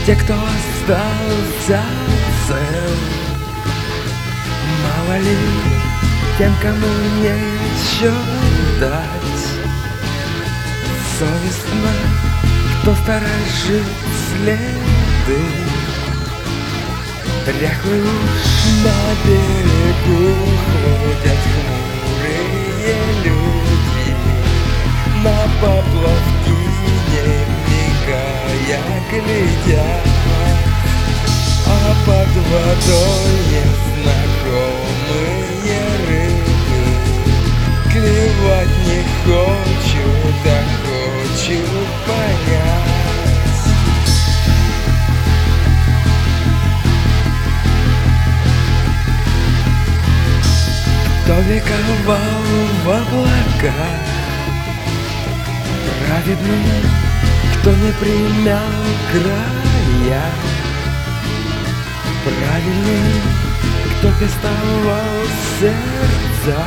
Те, кто остался цел, мало ли тем, кому нечего дать. Совестно, кто сторожит следы. Дряхлый уж на берегу ходят хмурые люди, на поплавки не мигая глядят, а под водой незнакомые рыбы. Клевать не хочу, так хочу понять. Кто вековал в облаках, праведный, кто не примял края, правильный, кто пестовал сердца,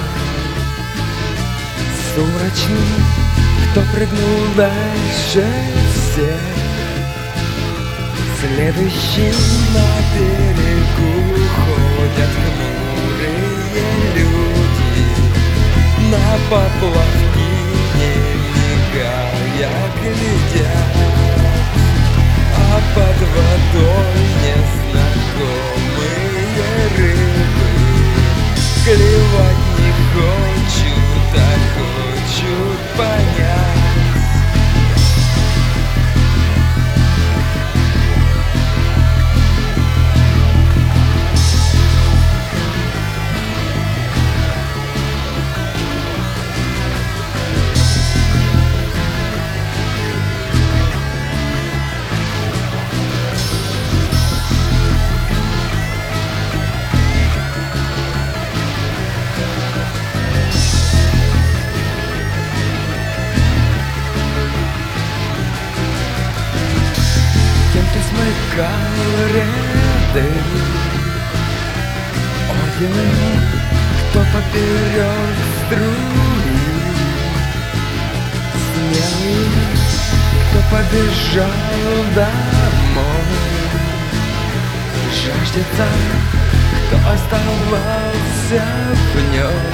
сумрачный, кто прыгнул дальше всех. Следующий на берегу ходят хмурые люди, на поплавки не мигая глядят, а под водой незнакомые рыбы. Клевать не хочу, так хочу понять. Смыкал ряды огненный, кто поперек струи, смелый, кто побежал домой, жаждется, кто оставался в нем.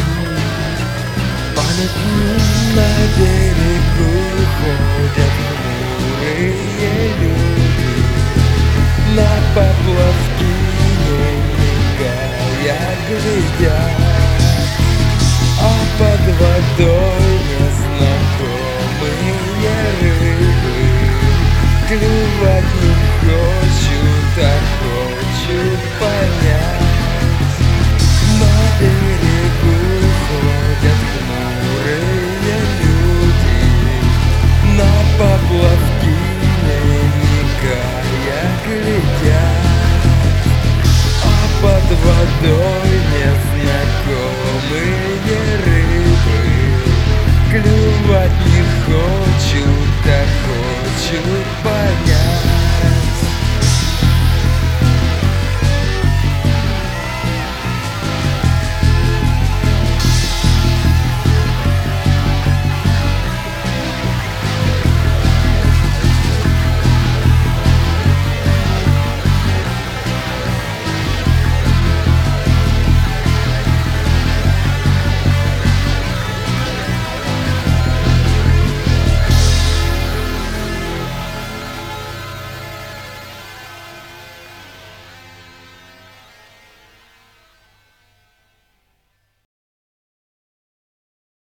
Памятник на берегу ходят хмурые люди, на поплавки не мигая глядят, а под водой незнакомые рыбы. Клевать не хочу, так хочу понять. На берегу ходят хмурые люди, на поплавки не мигая глядят, а под водой